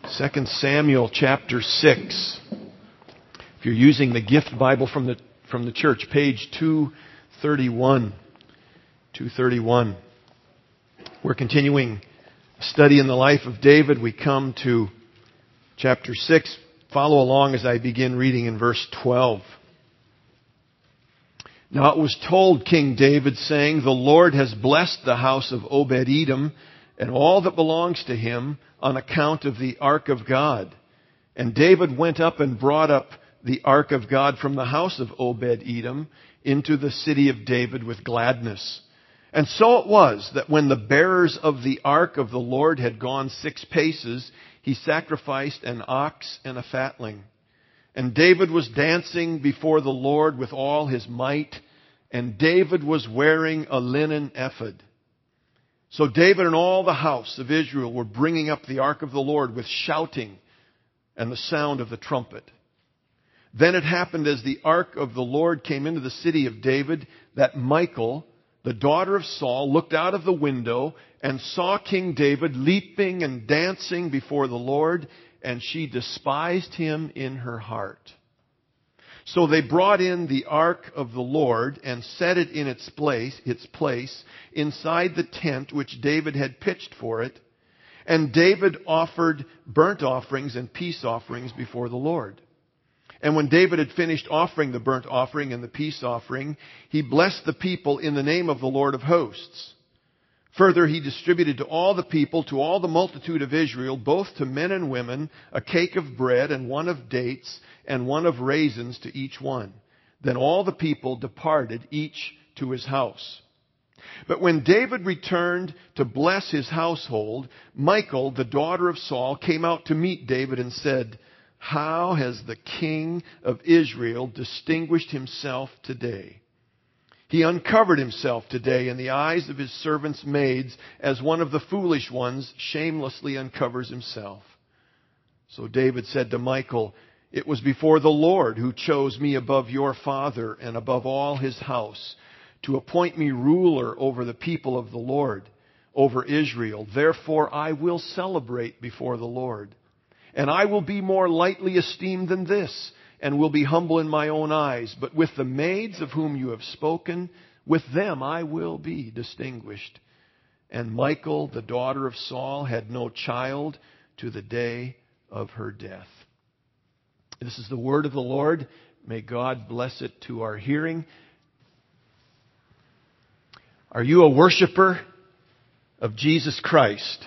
2 Samuel chapter 6. If you're using the gift Bible from the church, page 231. 231. We're continuing study in the life of David. We come to chapter 6. Follow along as I begin reading in verse 12. Now it was told King David, saying, "The Lord has blessed the house of Obed-Edom and all that belongs to him on account of the ark of God." And David went up and brought up the ark of God from the house of Obed-Edom into the city of David with gladness. And so it was that when the bearers of the ark of the Lord had gone 6 paces, he sacrificed an ox and a fatling. And David was dancing before the Lord with all his might, and David was wearing a linen ephod. So David and all the house of Israel were bringing up the ark of the Lord with shouting and the sound of the trumpet. Then it happened as the ark of the Lord came into the city of David that Michal, the daughter of Saul, looked out of the window and saw King David leaping and dancing before the Lord, and she despised him in her heart. So they brought in the ark of the Lord and set it in its place inside the tent which David had pitched for it. And David offered burnt offerings and peace offerings before the Lord. And when David had finished offering the burnt offering and the peace offering, he blessed the people in the name of the Lord of hosts. Further, he distributed to all the people, to all the multitude of Israel, both to men and women, a cake of bread and one of dates and one of raisins to each one. Then all the people departed, each to his house. But when David returned to bless his household, Michal, the daughter of Saul, came out to meet David and said, "How has the king of Israel distinguished himself today? He uncovered himself today in the eyes of his servants' maids, as one of the foolish ones shamelessly uncovers himself." So David said to Michal, "It was before the Lord who chose me above your father and above all his house, to appoint me ruler over the people of the Lord, over Israel. Therefore I will celebrate before the Lord. And I will be more lightly esteemed than this, and will be humble in my own eyes. But with the maids of whom you have spoken, with them I will be distinguished." And Michal, the daughter of Saul, had no child to the day of her death. This is the word of the Lord. May God bless it to our hearing. Are you a worshiper of Jesus Christ?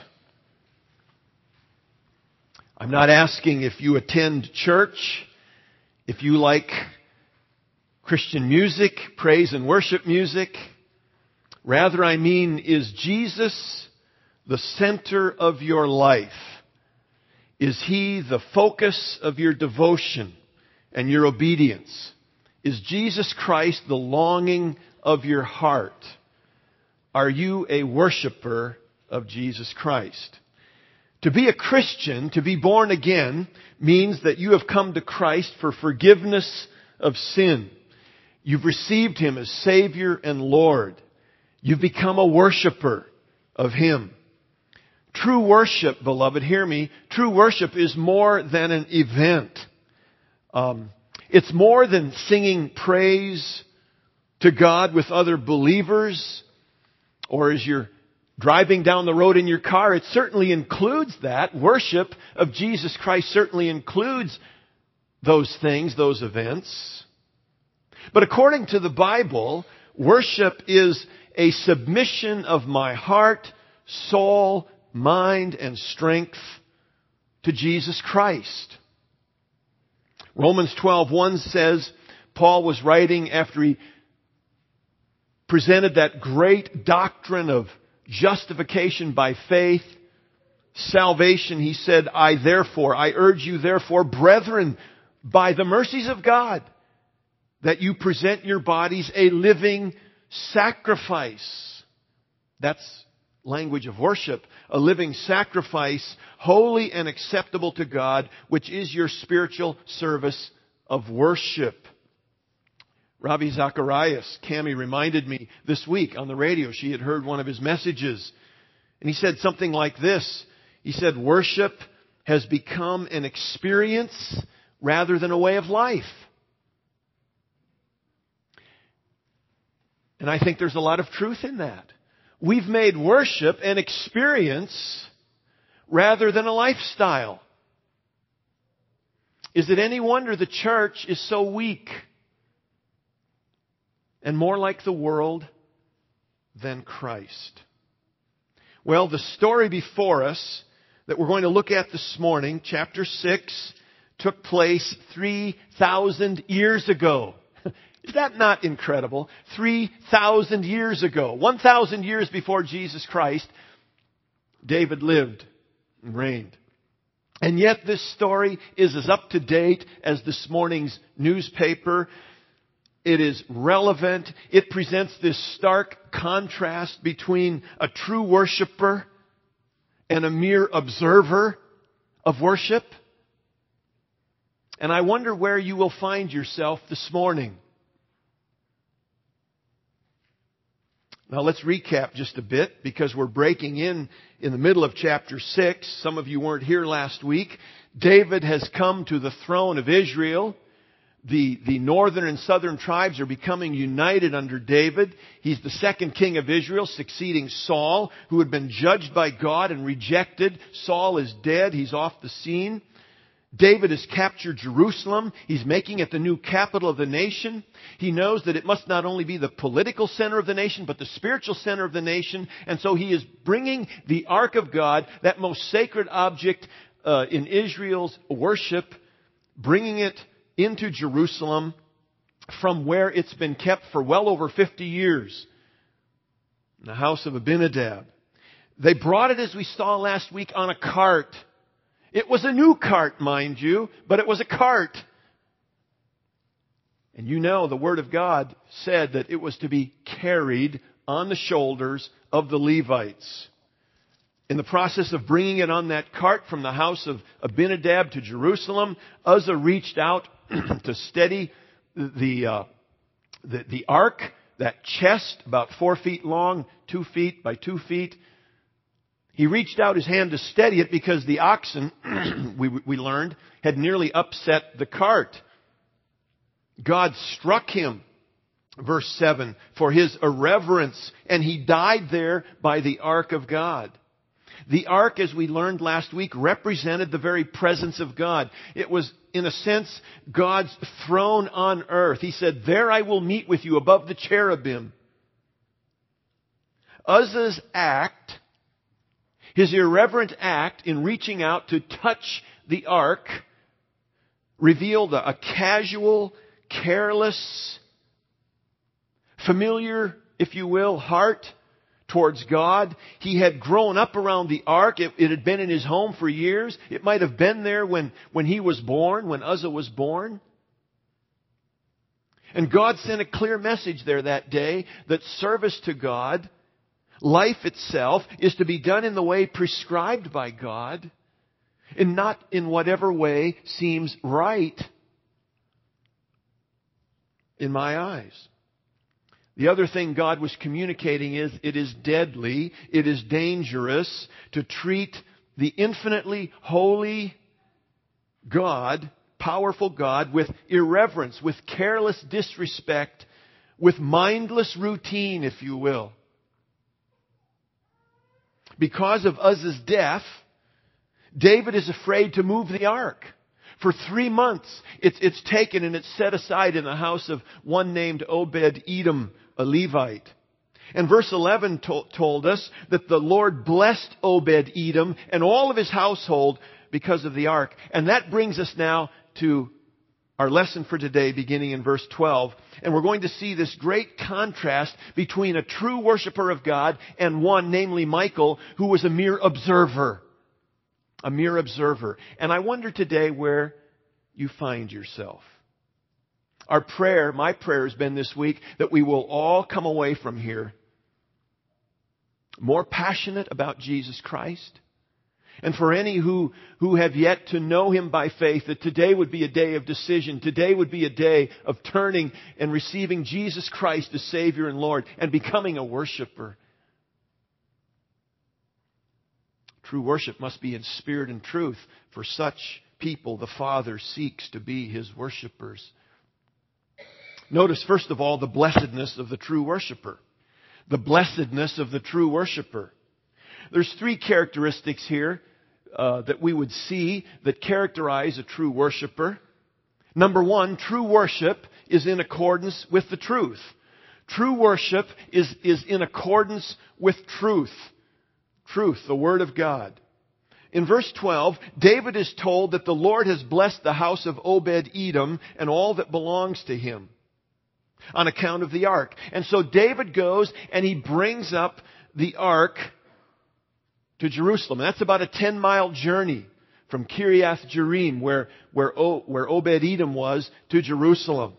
I'm not asking if you attend church, if you like Christian music, praise and worship music. Rather, I mean, is Jesus the center of your life? Is He the focus of your devotion and your obedience? Is Jesus Christ the longing of your heart? Are you a worshiper of Jesus Christ? To be a Christian, to be born again, means that you have come to Christ for forgiveness of sin. You've received Him as Savior and Lord. You've become a worshiper of Him. True worship, beloved, hear me, true worship is more than an event. It's more than singing praise to God with other believers, or as you're driving down the road in your car. It certainly includes that. Worship of Jesus Christ certainly includes those things, those events. But according to the Bible, worship is a submission of my heart, soul, mind, and strength to Jesus Christ. Romans 12:1 says, Paul was writing after he presented that great doctrine of justification by faith, salvation. He said, I urge you therefore, brethren, by the mercies of God, that you present your bodies a living sacrifice. That's language of worship. A living sacrifice, holy and acceptable to God, which is your spiritual service of worship. Ravi Zacharias, Cammie reminded me this week on the radio, she had heard one of his messages. And he said something like this. He said, worship has become an experience rather than a way of life. And I think there's a lot of truth in that. We've made worship an experience rather than a lifestyle. Is it any wonder the church is so weak and more like the world than Christ? Well, the story before us that we're going to look at this morning, chapter 6, took place 3,000 years ago. Is that not incredible? 3,000 years ago. 1,000 years before Jesus Christ, David lived and reigned. And yet this story is as up to date as this morning's newspaper. It is relevant. It presents this stark contrast between a true worshiper and a mere observer of worship. And I wonder where you will find yourself this morning. Now let's recap just a bit, because we're breaking in the middle of chapter 6. Some of you weren't here last week. David has come to the throne of Israel. The northern and southern tribes are becoming united under David. He's the second king of Israel, succeeding Saul, who had been judged by God and rejected. Saul is dead. He's off the scene. David has captured Jerusalem. He's making it the new capital of the nation. He knows that it must not only be the political center of the nation, but the spiritual center of the nation. And so he is bringing the Ark of God, that most sacred object in Israel's worship, bringing it into Jerusalem from where it's been kept for well over 50 years, in the house of Abinadab. They brought it, as we saw last week, on a cart. It was a new cart, mind you, but it was a cart. And you know, the Word of God said that it was to be carried on the shoulders of the Levites. In the process of bringing it on that cart from the house of Abinadab to Jerusalem, Uzzah reached out to steady the ark, that chest about 4 feet long, 2 feet by 2 feet. He reached out his hand to steady it because the oxen, we learned, had nearly upset the cart. God struck him, verse 7, for his irreverence, and he died there by the ark of God. The ark, as we learned last week, represented the very presence of God. It was, in a sense, God's throne on earth. He said, "There I will meet with you above the cherubim." Uzzah's act, his irreverent act in reaching out to touch the ark, revealed a casual, careless, familiar, if you will, heart towards God. He had grown up around the ark. It had been in his home for years. It might have been there when he was born, when Uzzah was born. And God sent a clear message there that day that service to God, life itself, is to be done in the way prescribed by God and not in whatever way seems right in my eyes. The other thing God was communicating is it is deadly, it is dangerous to treat the infinitely holy God, powerful God, with irreverence, with careless disrespect, with mindless routine, if you will. Because of Uzzah's death, David is afraid to move the ark. For 3 months, it's taken and it's set aside in the house of one named Obed-Edom, a Levite. And verse 11 told us that the Lord blessed Obed-Edom and all of his household because of the ark. And that brings us now to our lesson for today, beginning in verse 12. And we're going to see this great contrast between a true worshiper of God and one, namely Michal, who was a mere observer. A mere observer. And I wonder today where you find yourself. Our prayer, my prayer has been this week that we will all come away from here more passionate about Jesus Christ. And for any who have yet to know Him by faith, that today would be a day of decision. Today would be a day of turning and receiving Jesus Christ as Savior and Lord and becoming a worshiper. True worship must be in spirit and truth. For such people, the Father seeks to be His worshipers. Notice, first of all, the blessedness of the true worshiper. The blessedness of the true worshiper. There's three characteristics here that we would see that characterize a true worshiper. Number one, true worship is in accordance with the truth. True worship is in accordance with truth. Truth, the Word of God. In verse 12, David is told that the Lord has blessed the house of Obed-Edom and all that belongs to him on account of the ark. And so David goes and he brings up the ark to Jerusalem. That's about a 10-mile journey from Kiriath Jearim, where Obed-Edom was, to Jerusalem.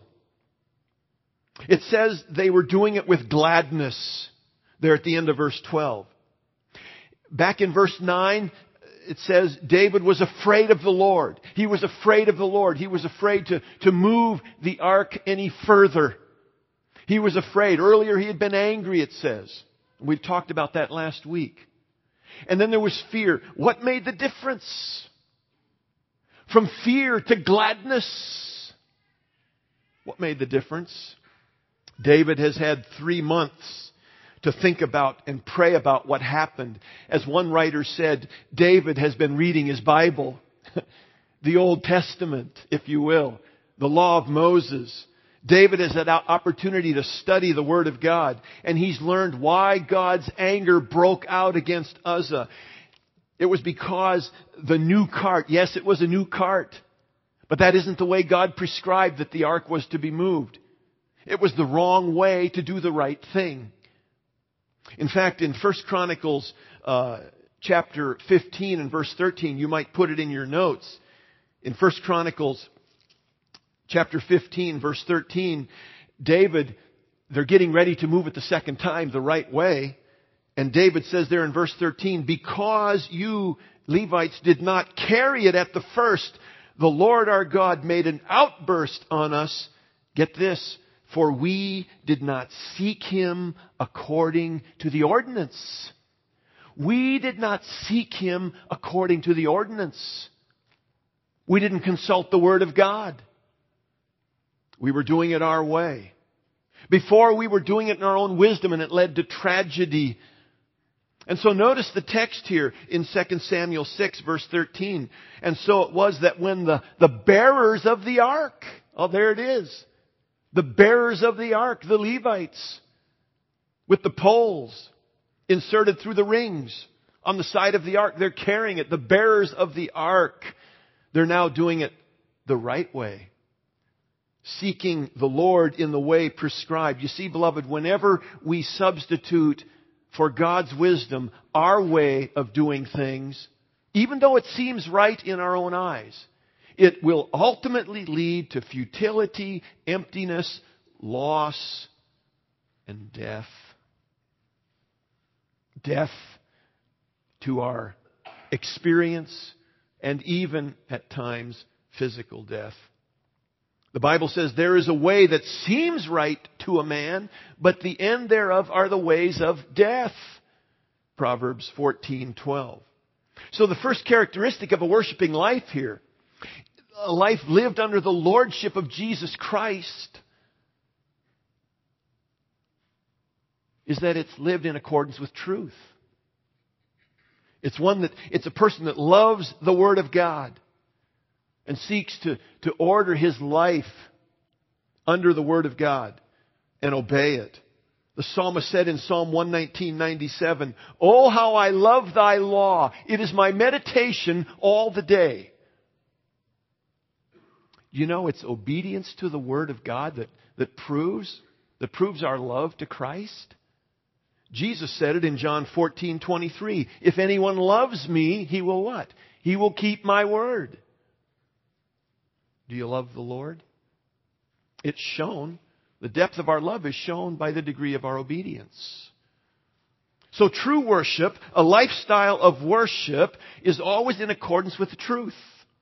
It says they were doing it with gladness there at the end of verse 12. Back in verse 9, it says David was afraid of the Lord. He was afraid of the Lord. He was afraid to move the ark any further. He was afraid. Earlier he had been angry, it says. We talked about that last week. And then there was fear. What made the difference? From fear to gladness. What made the difference? David has had 3 months to think about and pray about what happened. As one writer said, David has been reading his Bible, the Old Testament, if you will, the law of Moses. David has had opportunity to study the Word of God, and he's learned why God's anger broke out against Uzzah. It was because the new cart, yes, it was a new cart, but that isn't the way God prescribed that the ark was to be moved. It was the wrong way to do the right thing. In fact, in 1 Chronicles chapter 15 and verse 13, you might put it in your notes. In 1 Chronicles chapter 15, verse 13, David, they're getting ready to move it the second time the right way. And David says there in verse 13, because you Levites did not carry it at the first, the Lord our God made an outburst on us. Get this. For we did not seek Him according to the ordinance. We did not seek Him according to the ordinance. We didn't consult the Word of God. We were doing it our way. Before we were doing it in our own wisdom, and it led to tragedy. And so notice the text here in 2 Samuel 6 verse 13. And so it was that when the bearers of the ark, oh there it is. The bearers of the ark, the Levites, with the poles inserted through the rings on the side of the ark. They're carrying it. The bearers of the ark, they're now doing it the right way. Seeking the Lord in the way prescribed. You see, beloved, whenever we substitute for God's wisdom our way of doing things, even though it seems right in our own eyes, it will ultimately lead to futility, emptiness, loss, and death. Death to our experience and even at times physical death. The Bible says there is a way that seems right to a man, but the end thereof are the ways of death. Proverbs 14:12. So the first characteristic of a worshiping life here, a life lived under the lordship of Jesus Christ, is that it's lived in accordance with truth. It's a person that loves the Word of God and seeks to order his life under the Word of God and obey it. The psalmist said in Psalm 119:97, "Oh, how I love thy law. It is my meditation all the day." You know, it's obedience to the Word of God that proves our love to Christ. Jesus said it in John 14:23. If anyone loves me, he will what? He will keep my word. Do you love the Lord? It's shown. The depth of our love is shown by the degree of our obedience. So true worship, a lifestyle of worship, is always in accordance with the truth.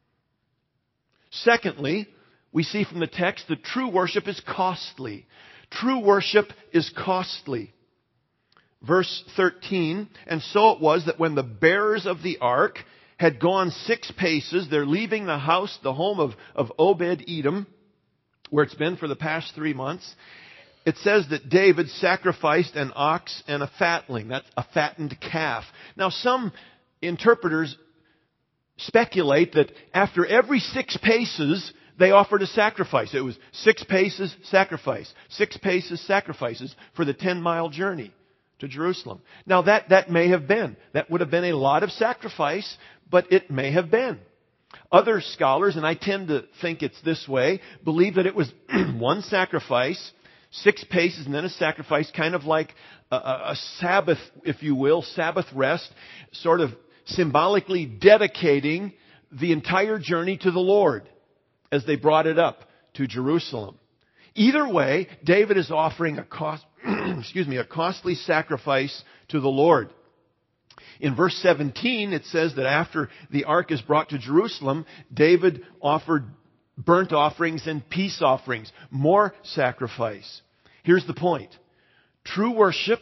Secondly, we see from the text that true worship is costly. True worship is costly. verse 13, and so it was that when the bearers of the ark had gone 6 paces, they're leaving the house, the home of Obed-Edom, where it's been for the past 3 months. It says that David sacrificed an ox and a fatling. That's a fattened calf. Now, some interpreters speculate that after every 6 paces, they offered a sacrifice. It was 6 paces, sacrifice. 6 paces, sacrifices for the 10-mile journey to Jerusalem. Now, that may have been. That would have been a lot of sacrifice, but it may have been. Other scholars, and I tend to think it's this way, believe that it was one sacrifice, 6 paces, and then a sacrifice, kind of like a Sabbath, if you will, Sabbath rest, sort of symbolically dedicating the entire journey to the Lord as they brought it up to Jerusalem. Either way, David is offering a costly sacrifice to the Lord. In verse 17, it says that after the ark is brought to Jerusalem, David offered burnt offerings and peace offerings, more sacrifice. Here's the point. True worship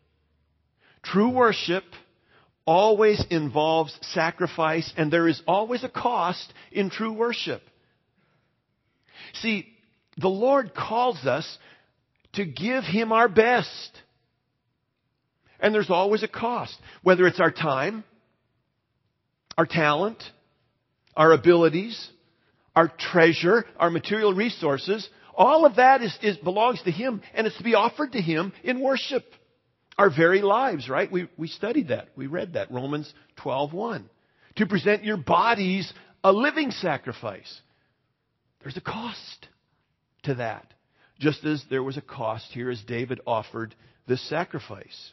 always involves sacrifice, and there is always a cost in true worship. See, the Lord calls us to give Him our best. And there's always a cost. Whether it's our time, our talent, our abilities, our treasure, our material resources, all of that belongs to Him, and it's to be offered to Him in worship. Our very lives, right? We studied that. We read that. Romans 12:1. To present your bodies a living sacrifice. There's a cost to that. Just as there was a cost here as David offered this sacrifice.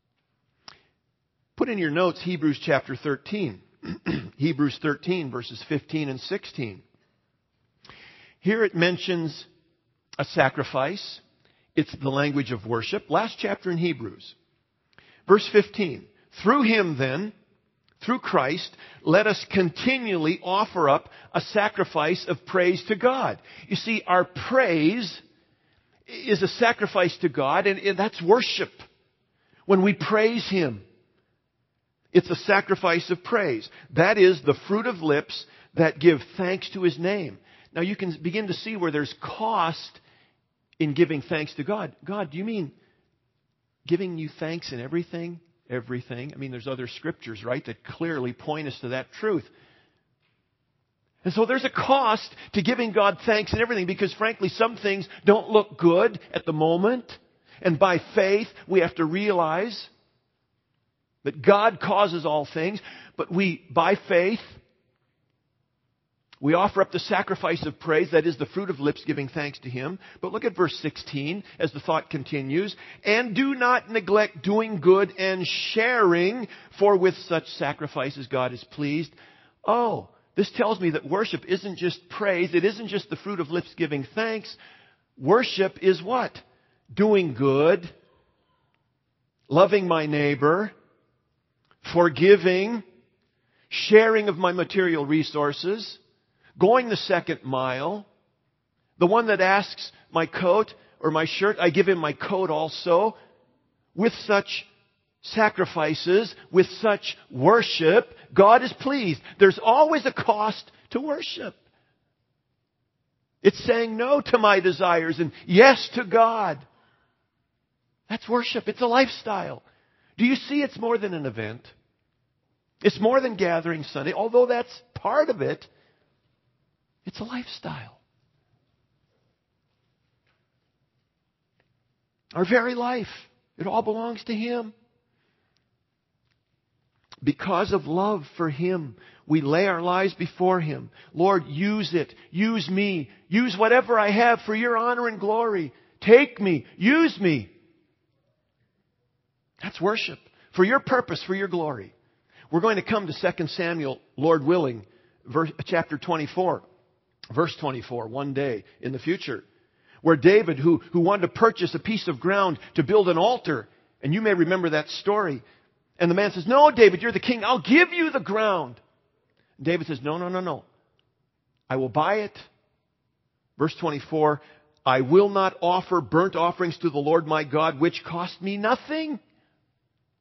Put in your notes Hebrews chapter 13. Hebrews 13 verses 15 and 16. Here it mentions a sacrifice. It's the language of worship. Last chapter in Hebrews. Verse 15. Through Him then, through Christ, let us continually offer up a sacrifice of praise to God. You see, our praise is a sacrifice to God, and that's worship. When we praise Him, it's a sacrifice of praise. That is the fruit of lips that give thanks to His name. Now you can begin to see where there's cost in giving thanks to God. God, do you mean giving you thanks in everything? Everything. I mean, there's other scriptures, right, that clearly point us to that truth. And so there's a cost to giving God thanks in everything, because frankly, some things don't look good at the moment. And by faith, we have to realize that God causes all things. But by faith, we offer up the sacrifice of praise, that is the fruit of lips giving thanks to Him. But look at verse 16 as the thought continues. And do not neglect doing good and sharing, for with such sacrifices God is pleased. Oh, this tells me that worship isn't just praise. It isn't just the fruit of lips giving thanks. Worship is what? Doing good, loving my neighbor, forgiving, sharing of my material resources, going the second mile. The one that asks my coat or my shirt, I give him my coat also. With such sacrifices, with such worship, God is pleased. There's always a cost to worship. It's saying no to my desires and yes to God. That's worship. It's a lifestyle. Do you see it's more than an event? It's more than gathering Sunday, although that's part of it. It's a lifestyle. Our very life, it all belongs to Him. Because of love for Him, we lay our lives before Him. Lord, use it. Use me. Use whatever I have for Your honor and glory. Take me. Use me. That's worship. For Your purpose, for Your glory. We're going to come to 2 Samuel, Lord willing, chapter 24. Verse 24, one day in the future, where David, who wanted to purchase a piece of ground to build an altar, and you may remember that story, and the man says, no, David, you're the king. I'll give you the ground. And David says, no. I will buy it. Verse 24, I will not offer burnt offerings to the Lord my God, which cost me nothing.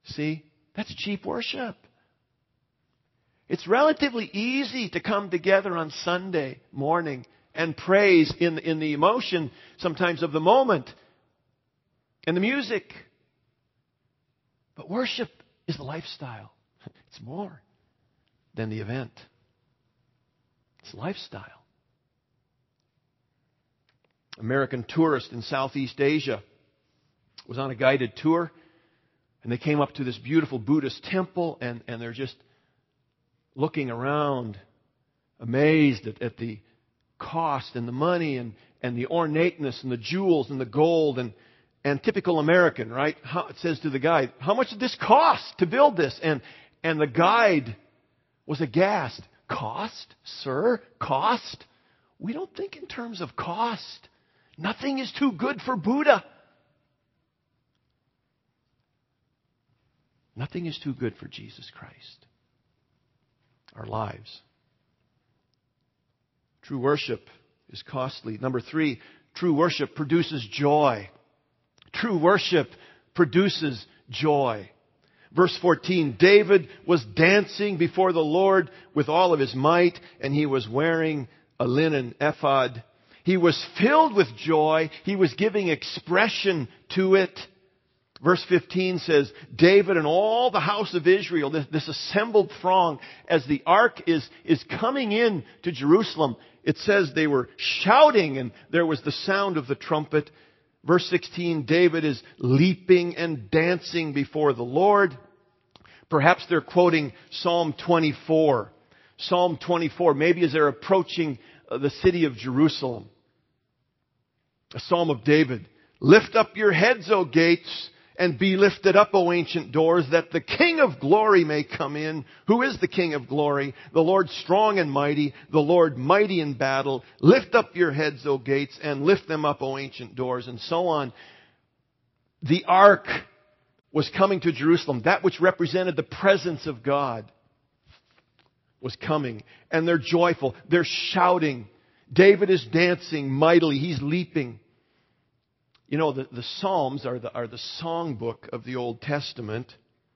See? That's cheap worship. It's relatively easy to come together on Sunday morning and praise in the emotion sometimes of the moment and the music. But worship is the lifestyle. It's more than the event. It's lifestyle. American tourist in Southeast Asia was on a guided tour, and they came up to this beautiful Buddhist temple, and they're just looking around, amazed at the cost and the money and the ornateness and the jewels and the gold and typical American, right? It says to the guide, "How much did this cost to build this?" And the guide was aghast. "Cost, sir? Cost? We don't think in terms of cost. Nothing is too good for Buddha. Nothing is too good for Jesus Christ." Our lives. True worship is costly. Number 3, true worship produces joy. True worship produces joy. Verse 14, David was dancing before the Lord with all of his might, and he was wearing a linen ephod. He was filled with joy. He was giving expression to it. Verse 15 says, David and all the house of Israel, this assembled throng, as the ark is coming in to Jerusalem, it says they were shouting and there was the sound of the trumpet. Verse 16, David is leaping and dancing before the Lord. Perhaps they're quoting Psalm 24. Psalm 24, maybe as they're approaching the city of Jerusalem. A psalm of David. Lift up your heads, O gates, and be lifted up, O ancient doors, that the King of glory may come in. Who is the King of glory? The Lord strong and mighty, the Lord mighty in battle. Lift up your heads, O gates, and lift them up, O ancient doors, and so on. The ark was coming to Jerusalem. That which represented the presence of God was coming. And they're joyful. They're shouting. David is dancing mightily. He's leaping. You know, the Psalms are the songbook of the Old Testament.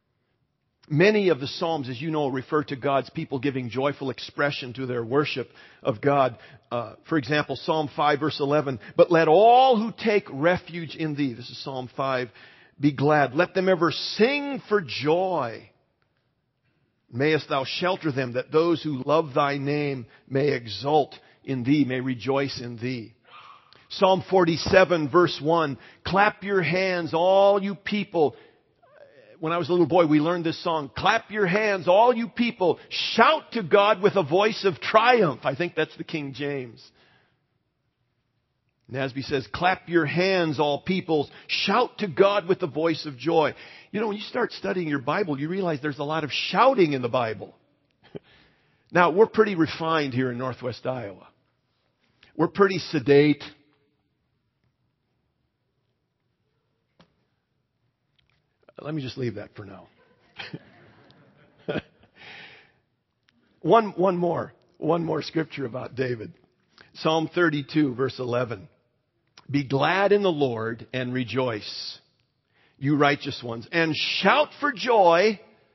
Many of the Psalms, as you know, refer to God's people giving joyful expression to their worship of God. For example, Psalm 5 verse 11, but let all who take refuge in thee, this is Psalm 5, be glad. Let them ever sing for joy. Mayest thou shelter them, that those who love thy name may exult in thee, may rejoice in thee. Psalm 47 verse 1, clap your hands, all you people. When I was a little boy, we learned this song. Clap your hands, all you people. Shout to God with a voice of triumph. I think that's the King James. Nasby says, clap your hands, all peoples. Shout to God with a voice of joy. You know, when you start studying your Bible, you realize there's a lot of shouting in the Bible. Now, we're pretty refined here in Northwest Iowa. We're pretty sedate. Let me just leave that for now. One more scripture about David. Psalm 32, verse 11. Be glad in the Lord and rejoice, you righteous ones, and shout for joy,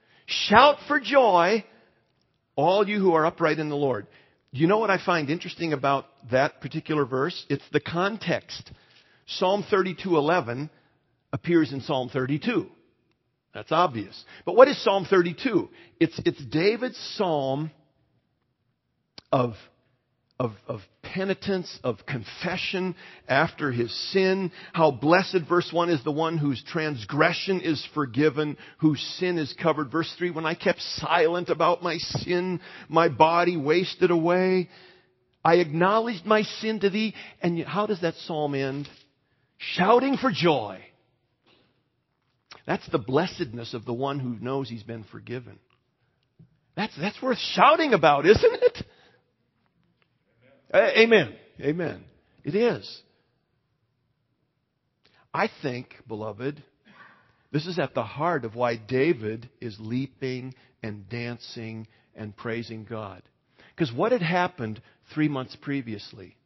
all you who are upright in the Lord. You know what I find interesting about that particular verse? It's the context. Psalm 32:11 appears in Psalm 32. That's obvious. But what is Psalm 32? It's David's psalm of penitence, of confession after his sin. How blessed, verse 1, is the one whose transgression is forgiven, whose sin is covered. Verse 3, when I kept silent about my sin, my body wasted away. I acknowledged my sin to thee. And how does that psalm end? Shouting for joy. That's the blessedness of the one who knows he's been forgiven. That's worth shouting about, isn't it? Amen. Amen. It is. I think, beloved, this is at the heart of why David is leaping and dancing and praising God. Because what had happened 3 months previously?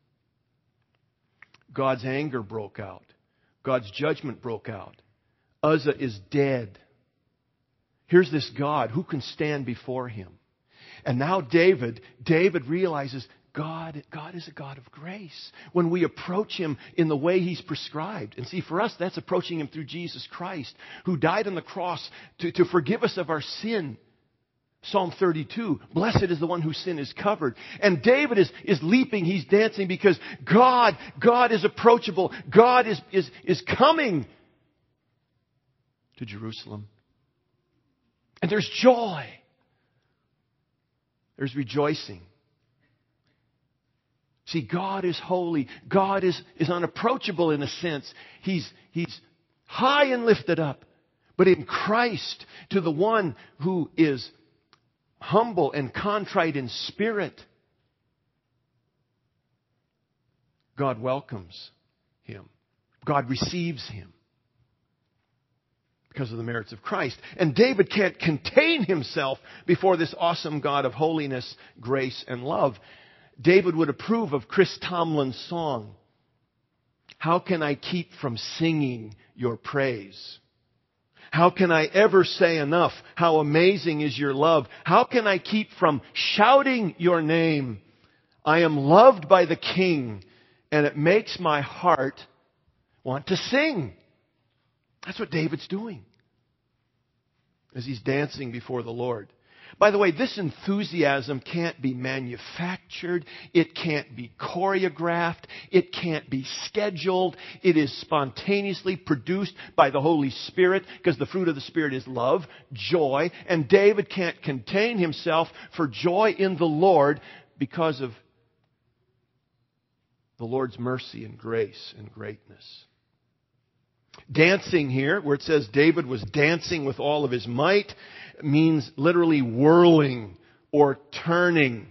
God's anger broke out. God's judgment broke out. Uzzah is dead. Here's this God. Who can stand before him? And now David realizes God is a God of grace. When we approach him in the way he's prescribed. And see, for us, that's approaching him through Jesus Christ, who died on the cross to forgive us of our sin. Psalm 32, blessed is the one whose sin is covered. And David is leaping, he's dancing because God is approachable. God is coming to Jerusalem. And there's joy. There's rejoicing. See, God is holy. God is unapproachable in a sense. He's high and lifted up. But in Christ, to the one who is humble and contrite in spirit, God welcomes him. God receives him because of the merits of Christ. And David can't contain himself before this awesome God of holiness, grace, and love. David would approve of Chris Tomlin's song, "How can I keep from singing your praise? How can I ever say enough? How amazing is your love? How can I keep from shouting your name? I am loved by the King, and it makes my heart want to sing." That's what David's doing as he's dancing before the Lord. By the way, this enthusiasm can't be manufactured. It can't be choreographed. It can't be scheduled. It is spontaneously produced by the Holy Spirit, because the fruit of the Spirit is love, joy, and David can't contain himself for joy in the Lord because of the Lord's mercy and grace and greatness. Dancing here, where it says David was dancing with all of his might, means literally whirling or turning.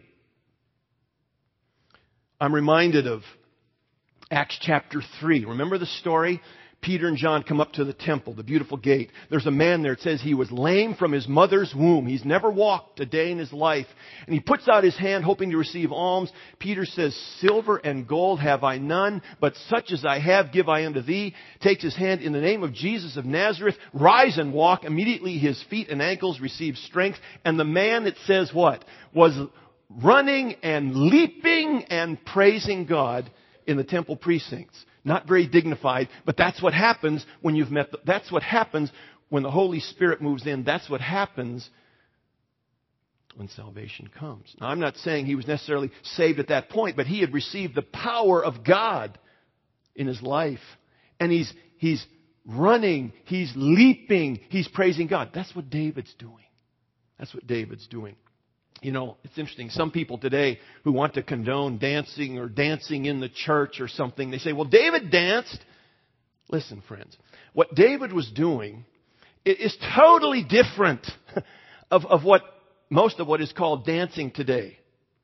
I'm reminded of Acts chapter 3. Remember the story? Peter and John come up to the temple, the beautiful gate. There's a man there. It says he was lame from his mother's womb. He's never walked a day in his life. And he puts out his hand hoping to receive alms. Peter says, "Silver and gold have I none, but such as I have give I unto thee." Takes his hand, "In the name of Jesus of Nazareth, rise and walk." Immediately his feet and ankles receive strength. And the man, it says what? Was running and leaping and praising God in the temple precincts. Not very dignified, but that's what happens when that's what happens when the Holy Spirit moves in. That's what happens when salvation comes. Now, I'm not saying he was necessarily saved at that point, but he had received the power of God in his life. And he's running, he's leaping, he's praising God. That's what David's doing. That's what David's doing. You know, it's interesting. Some people today who want to condone dancing or dancing in the church or something, they say, well, David danced. Listen, friends, what David was doing is totally different of what most of what is called dancing today.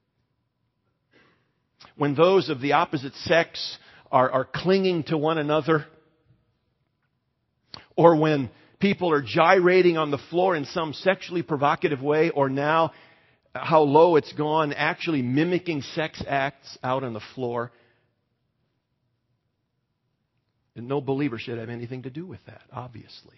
When those of the opposite sex are clinging to one another, or when people are gyrating on the floor in some sexually provocative way, or now how low it's gone, actually mimicking sex acts out on the floor. And no believer should have anything to do with that, obviously.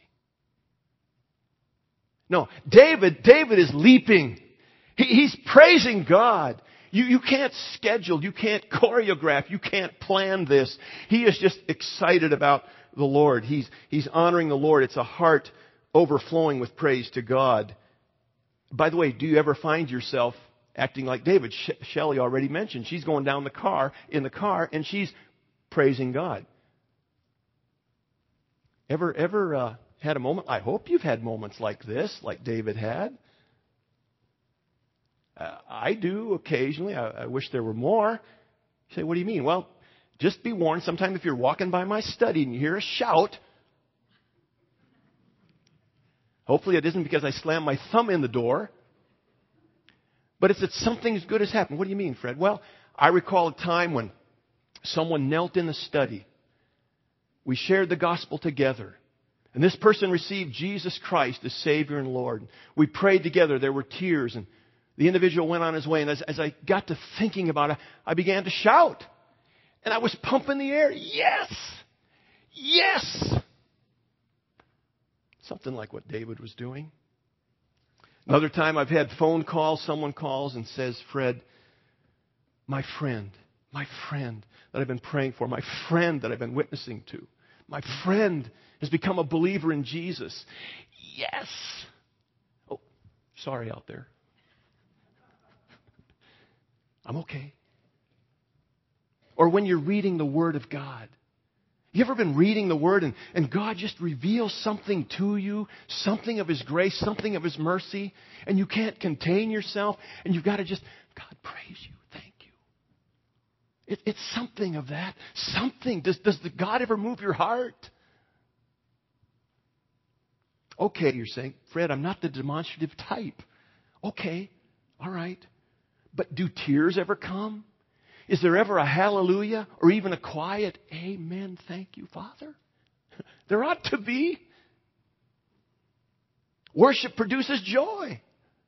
No, David is leaping. He's praising God. You can't schedule, you can't choreograph, you can't plan this. He is just excited about the Lord. He's honoring the Lord. It's a heart overflowing with praise to God. By the way, do you ever find yourself acting like David? Shelley already mentioned. She's going down in the car, and she's praising God. Ever had a moment? I hope you've had moments like this, like David had. I do occasionally. I wish there were more. You say, what do you mean? Well, just be warned. Sometime if you're walking by my study and you hear a shout, hopefully it isn't because I slammed my thumb in the door. But it's that something as good has happened. What do you mean, Fred? Well, I recall a time when someone knelt in the study. We shared the gospel together. And this person received Jesus Christ as Savior and Lord. We prayed together. There were tears. And the individual went on his way. And as I got to thinking about it, I began to shout. And I was pumping the air. Yes! Yes! Something like what David was doing. Another time I've had phone calls. Someone calls and says, Fred, my friend that I've been praying for, my friend that I've been witnessing to, my friend has become a believer in Jesus. Yes. Oh, sorry out there. I'm okay. Or when you're reading the Word of God. You ever been reading the Word and God just reveals something to you, something of His grace, something of His mercy, and you can't contain yourself, and you've got to just, God, praise you, thank you. It's something of that. Something. Does God ever move your heart? Okay, you're saying, Fred, I'm not the demonstrative type. Okay, all right. But do tears ever come? Is there ever a hallelujah or even a quiet amen, thank you, Father? There ought to be. Worship produces joy.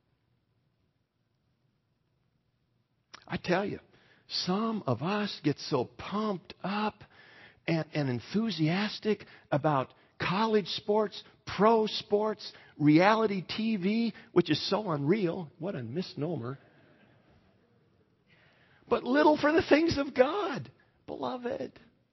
I tell you, some of us get so pumped up and enthusiastic about college sports, pro sports, reality TV, which is so unreal. What a misnomer. But little for the things of God. Beloved.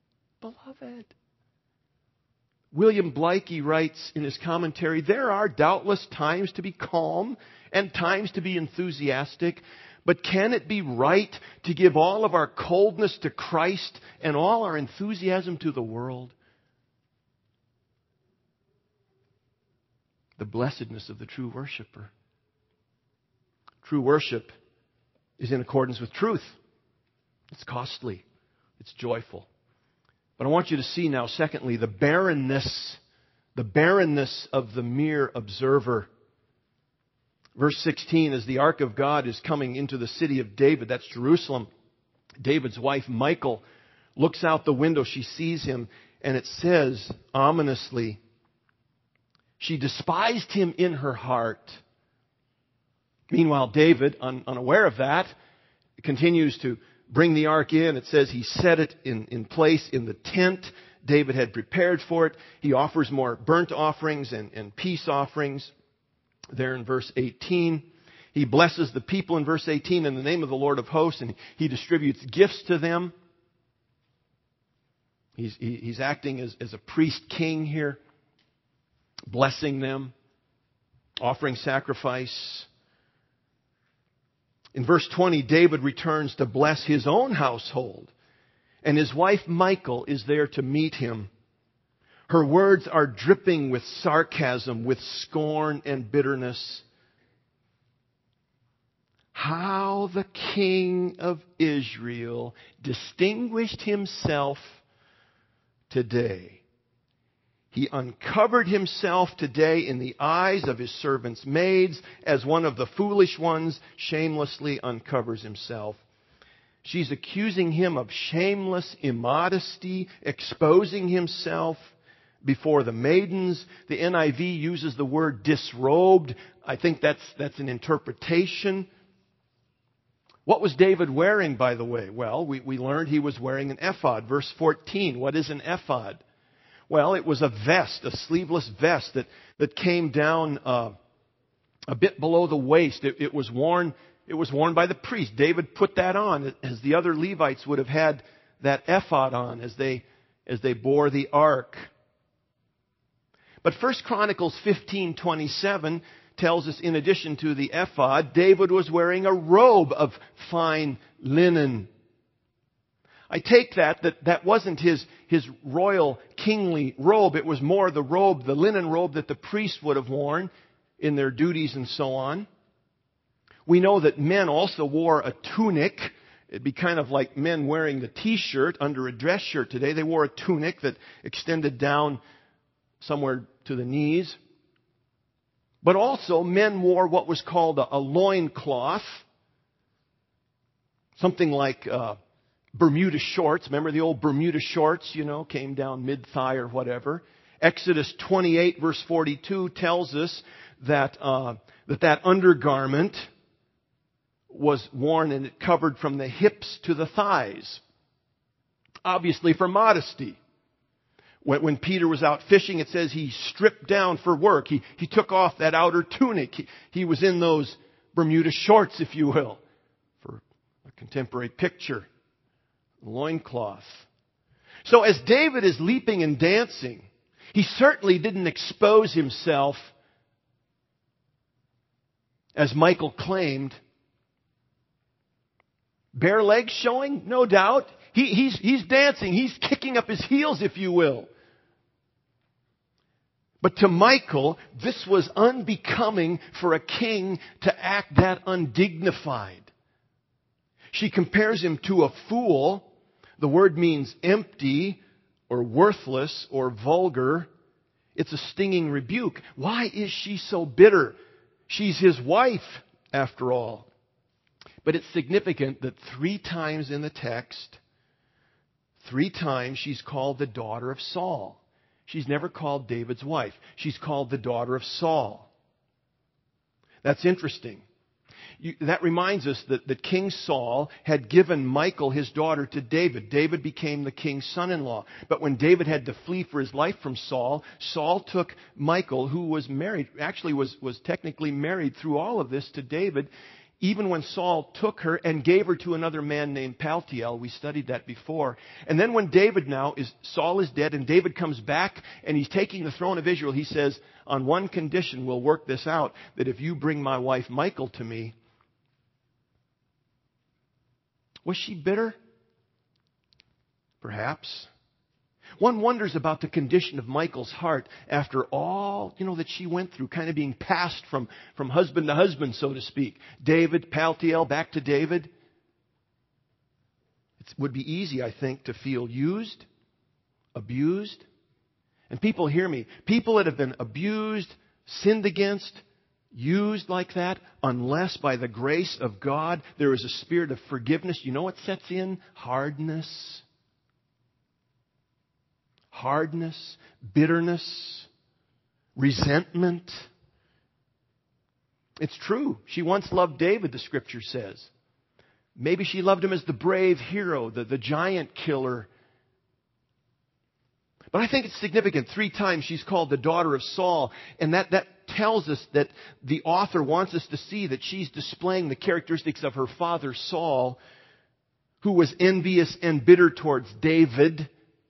William Blakey writes in his commentary, there are doubtless times to be calm and times to be enthusiastic, but can it be right to give all of our coldness to Christ and all our enthusiasm to the world? The blessedness of the true worshiper. True worship is in accordance with truth. It's costly. It's joyful. But I want you to see now, secondly, the barrenness of the mere observer. Verse 16, as the ark of God is coming into the city of David, that's Jerusalem, David's wife, Michal, looks out the window. She sees him, and it says, ominously, she despised him in her heart. Meanwhile, David, unaware of that, continues to bring the ark in. It says he set it in place in the tent David had prepared for it. He offers more burnt offerings and peace offerings there in verse 18. He blesses the people in verse 18 in the name of the Lord of hosts, and he distributes gifts to them. He's acting as a priest king here, blessing them, offering sacrifice. In verse 20, David returns to bless his own household, and his wife Michal is there to meet him. Her words are dripping with sarcasm, with scorn and bitterness. How the King of Israel distinguished himself today. He uncovered himself today in the eyes of his servants' maids as one of the foolish ones shamelessly uncovers himself. She's accusing him of shameless immodesty, exposing himself before the maidens. The NIV uses the word disrobed. I think that's an interpretation. What was David wearing, by the way? Well, we learned he was wearing an ephod. Verse 14, what is an ephod? Well, it was a vest, a sleeveless vest that came down a bit below the waist. It was worn by the priest. David put that on, as the other Levites would have had that ephod on as they bore the ark. But 1 Chronicles 15:27 tells us, in addition to the ephod, David was wearing a robe of fine linen. I take that wasn't his royal kingly robe. It was more the robe, the linen robe that the priests would have worn in their duties and so on. We know that men also wore a tunic. It'd be kind of like men wearing the t-shirt under a dress shirt today. They wore a tunic that extended down somewhere to the knees. But also men wore what was called a loincloth. Something like Bermuda shorts. Remember the old Bermuda shorts, came down mid-thigh or whatever. Exodus 28 verse 42 tells us that undergarment was worn and it covered from the hips to the thighs. Obviously for modesty. When Peter was out fishing, it says he stripped down for work. He took off that outer tunic. He was in those Bermuda shorts, if you will, for a contemporary picture. Loincloth. So as David is leaping and dancing, he certainly didn't expose himself, as Michal claimed. Bare legs showing? No doubt. He's dancing. He's kicking up his heels, if you will. But to Michal, this was unbecoming for a king to act that undignified. She compares him to a fool. The word means empty or worthless or vulgar. It's a stinging rebuke. Why is she so bitter? She's his wife, after all. But it's significant that 3 times in the text, 3 times she's called the daughter of Saul. She's never called David's wife. She's called the daughter of Saul. That's interesting. That reminds us that King Saul had given Michal, his daughter, to David. David became the king's son-in-law. But when David had to flee for his life from Saul, Saul took Michal, who was married, actually was technically married through all of this to David, even when Saul took her and gave her to another man named Paltiel. We studied that before. And then when Saul is dead and David comes back and he's taking the throne of Israel, he says, on one condition, we'll work this out, that if you bring my wife Michal to me. Was she bitter? Perhaps. One wonders about the condition of Michal's heart after all, that she went through, kind of being passed from husband to husband, so to speak. David, Paltiel, back to David. It would be easy, I think, to feel used, abused. And people hear me. People that have been abused, sinned against, used like that, unless by the grace of God there is a spirit of forgiveness. You know what sets in? Hardness. Hardness, bitterness, resentment. It's true. She once loved David, the Scripture says. Maybe she loved him as the brave hero, the giant killer. But I think it's significant. 3 times she's called the daughter of Saul. And that tells us that the author wants us to see that she's displaying the characteristics of her father Saul, who was envious and bitter towards David.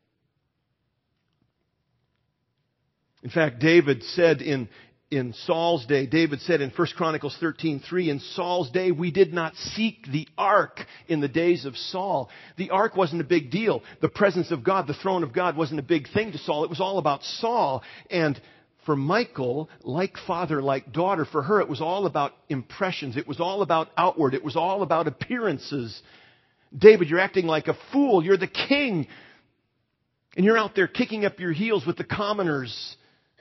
In fact, David said in Saul's day, David said in 1 Chronicles 13:3, in Saul's day we did not seek the ark in the days of Saul. The ark wasn't a big deal. The presence of God, the throne of God, wasn't a big thing to Saul. It was all about Saul. And for Michal, like father, like daughter, for her it was all about impressions. It was all about outward. It was all about appearances. David, you're acting like a fool. You're the king. And you're out there kicking up your heels with the commoners.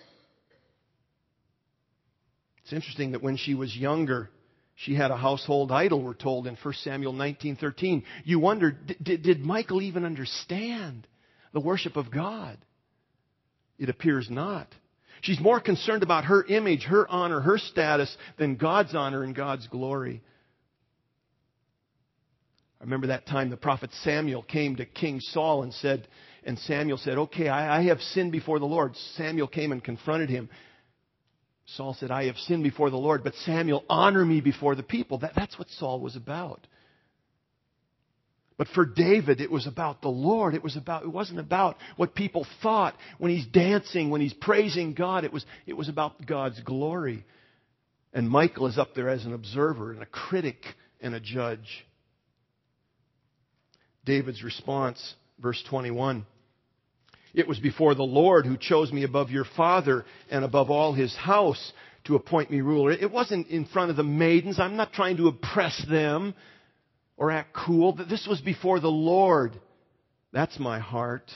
It's interesting that when she was younger, she had a household idol, we're told in 1 Samuel 19:13. You wonder, did Michal even understand the worship of God? It appears not. She's more concerned about her image, her honor, her status than God's honor and God's glory. I remember that time the prophet Samuel came to King Saul and Samuel said, okay, I have sinned before the Lord. Samuel came and confronted him. Saul said, I have sinned before the Lord, but Samuel, honor me before the people. That's what Saul was about. But for David, it was about the Lord. It wasn't about what people thought when he's dancing, when he's praising God. It was about God's glory. And Michal is up there as an observer and a critic and a judge. David's response, verse 21. It was before the Lord who chose me above your father and above all his house to appoint me ruler. It wasn't in front of the maidens. I'm not trying to oppress them or act cool. This was before the Lord. That's my heart.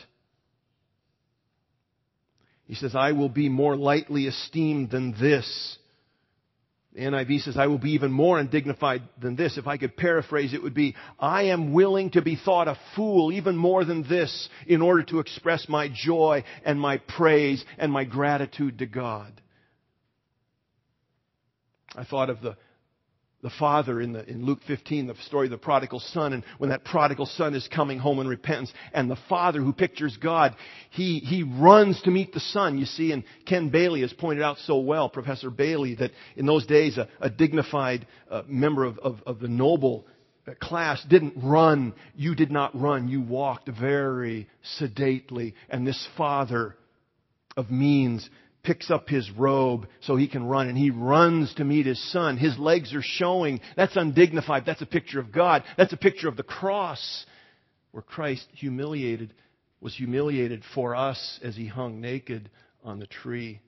He says, I will be more lightly esteemed than this. The NIV says, I will be even more undignified than this. If I could paraphrase, it would be, I am willing to be thought a fool even more than this in order to express my joy and my praise and my gratitude to God. I thought of the The father in Luke 15, the story of the prodigal son, and when that prodigal son is coming home in repentance, and the father who pictures God, he runs to meet the son. You see, and Ken Bailey has pointed out so well, Professor Bailey, that in those days a dignified member of the noble class didn't run. You did not run. You walked very sedately. And this father of means picks up his robe so he can run, and he runs to meet his son. His legs are showing. That's undignified. That's a picture of God. That's a picture of the cross, where Christ was humiliated for us as he hung naked on the tree.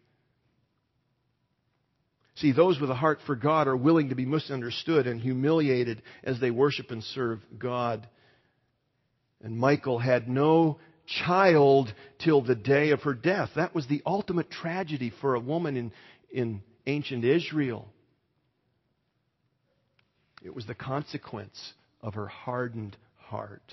See, those with a heart for God are willing to be misunderstood and humiliated as they worship and serve God. And Michal had no child till the day of her death. That was the ultimate tragedy for a woman in ancient Israel. It was the consequence of her hardened heart.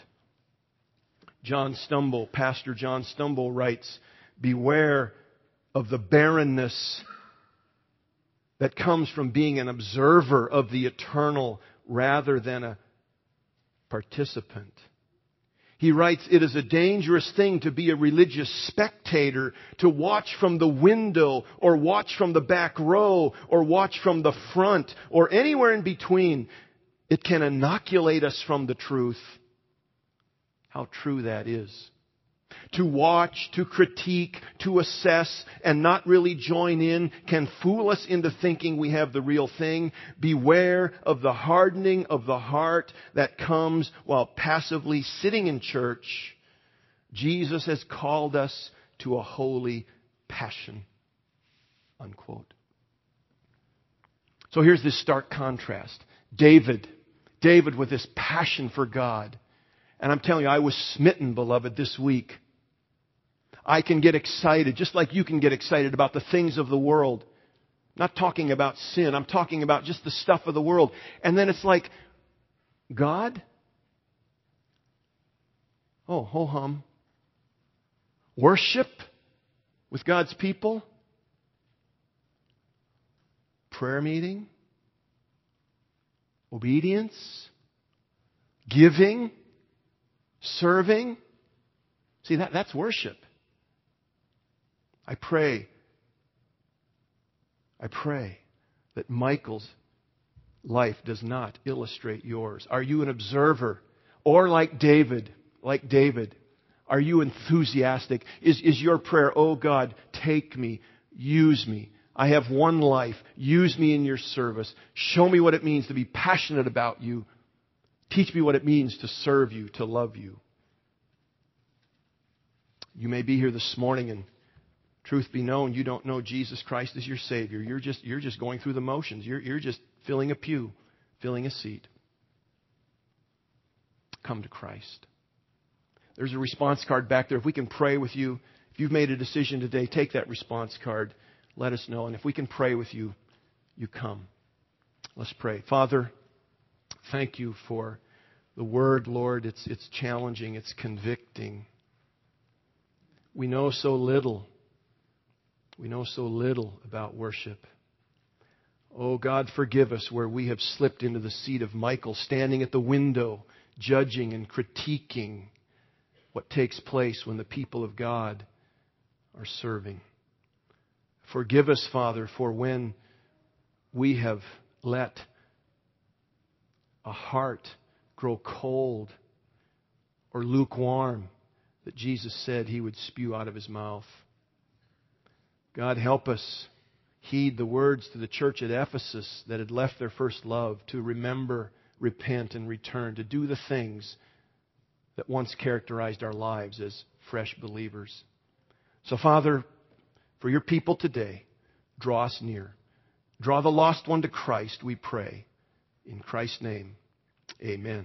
Pastor John Stumble writes, "Beware of the barrenness that comes from being an observer of the eternal rather than a participant." He writes, "It is a dangerous thing to be a religious spectator, to watch from the window, or watch from the back row, or watch from the front, or anywhere in between. It can inoculate us from the truth." How true that is. To watch, to critique, to assess, and not really join in can fool us into thinking we have the real thing. Beware of the hardening of the heart that comes while passively sitting in church. Jesus has called us to a holy passion. Unquote. So here's this stark contrast. David with this passion for God. And I'm telling you, I was smitten, beloved, this week. I can get excited, just like you can get excited about the things of the world. I'm not talking about sin. I'm talking about just the stuff of the world. And then it's like, God? Oh, ho-hum. Worship with God's people? Prayer meeting? Obedience? Giving? Serving? See, that's worship. I pray that Michal's life does not illustrate yours. Are you an observer? Or like David, are you enthusiastic? Is your prayer, "Oh God, take me, use me. I have one life. Use me in your service. Show me what it means to be passionate about you. Teach me what it means to serve you, to love you." You may be here this morning, and truth be known, you don't know Jesus Christ as your Savior. You're just going through the motions. You're just filling a pew, filling a seat. Come to Christ. There's a response card back there. If we can pray with you, if you've made a decision today, take that response card. Let us know. And if we can pray with you, you come. Let's pray. Father, thank you for the Word, Lord. It's challenging. It's convicting. We know so little. We know so little about worship. Oh, God, forgive us where we have slipped into the seat of Michal, standing at the window, judging and critiquing what takes place when the people of God are serving. Forgive us, Father, for when we have let a heart grow cold or lukewarm that Jesus said He would spew out of His mouth. God, help us heed the words to the church at Ephesus that had left their first love, to remember, repent, and return, to do the things that once characterized our lives as fresh believers. So, Father, for your people today, draw us near. Draw the lost one to Christ, we pray. In Christ's name, amen.